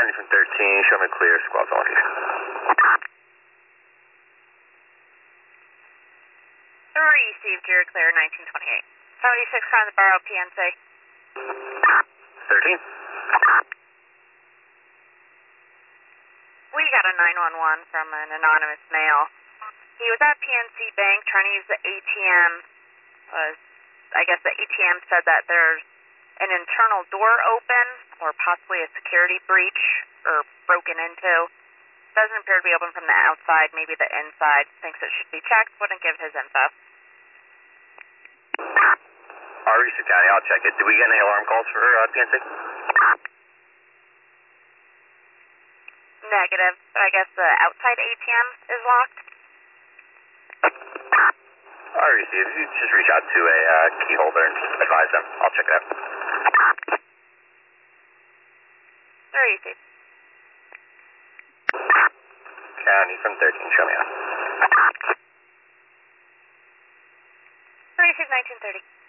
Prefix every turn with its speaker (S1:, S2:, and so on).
S1: County from 13, show me clear, squad's on you.
S2: 3, received, you're clear, 1928. 76 Crown the Borough, PNC.
S1: 13.
S2: We got a 911 from an anonymous male. He was at PNC Bank trying to use the ATM. I guess the ATM said that there's an internal door open or possibly a security breach or broken into. Doesn't appear to be open from the outside, maybe the inside. Thinks it should be checked, wouldn't give his info.
S1: Reese County, I'll check it. Did we get any alarm calls for PNC?
S2: Negative, but I guess the outside ATM is locked.
S1: Reese, if you just reach out to a key holder and just advise them, I'll check it out.
S2: 3, received.
S1: County from 13, show me out.
S2: 3, received, 1930.